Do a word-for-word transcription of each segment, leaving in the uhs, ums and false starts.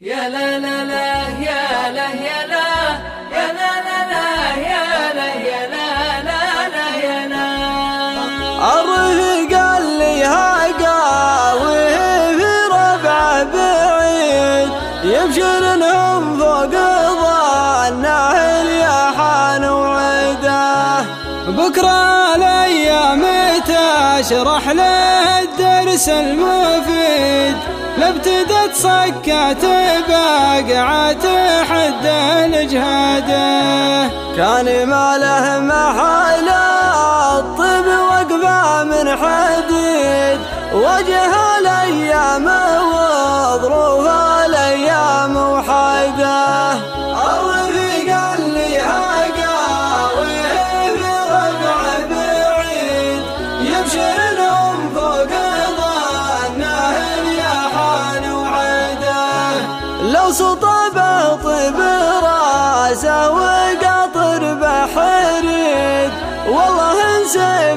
يا لا لا لا يا لا يا لا يا لا لا لا يا لا يا لا لا لا يا لا. الرفيق اللي هقاويه في ربعه بعيد يبشرنهم فوق ظنه اليحان وعده. بكرة الأيام تشرح له الدرس المفيد لابتدت صكات باقعة حد الجهاده. كان ما له محل الطب وقفه من حديد وجه الأيام وظروف الأيام وحده. الرفيق اللي هقاويه في ربعه بعيد يبشرنهم فوق ظنه اليحان وعده. لو صطبه طيب راسه وقطر بحريد والله انسيف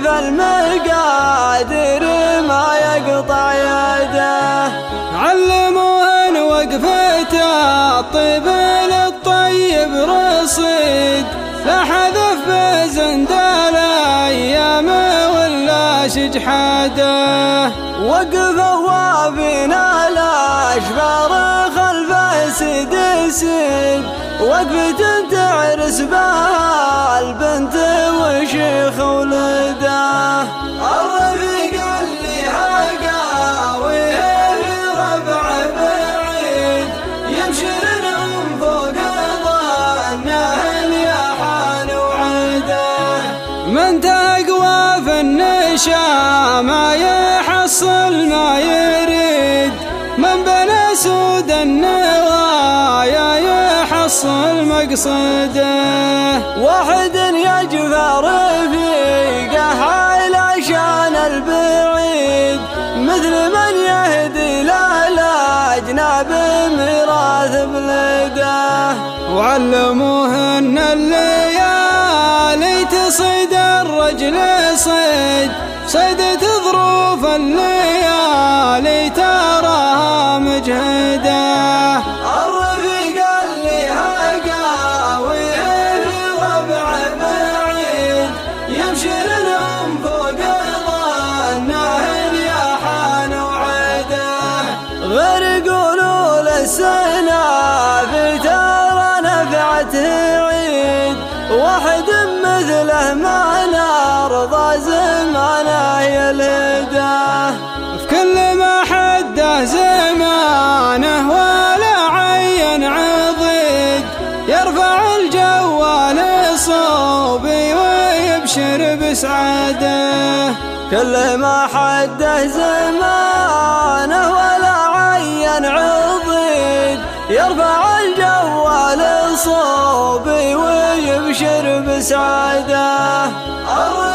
المقادير ما يقطع يده. علموهن وقفته الطيب للطيب رصيد لا حذف بزند الايام ولا شجحاده. وقفه وافينا الاشبار خلف سد سد وقفة تعرس بها البنت وشيخ ولده. الرفيق اللي هقاويه في ربعه بعيد يبشرنهم فوق ظنه اليحان وعده. من تقوى في النشا ما يحصل ما يريد من بنى سود النوايا يحصل مقصده. واحد يجفى رفيقه علشان البعيد مثل من يهدي للأجناب ميراث بلده. وعلموهن الليالي تصيد الرجل صيد صيدة ظروف الليالي تراها مجهده. الرفيق اللي هقاويه في ربعه بعيد يبشرنهم فوق ظنه اليحان وعده. غير يقولوا للسنة في ترى نفعته عيد واحد مثله ما نرضى زمانه يلده. في كل ما حده زمانه ولا عين عضيد يرفع الجوال صوبي ويبشر بسعاده. كل ما حده زمانه ولا عين عضيد يرفع الجوال صوبي ويبشر بسعاده.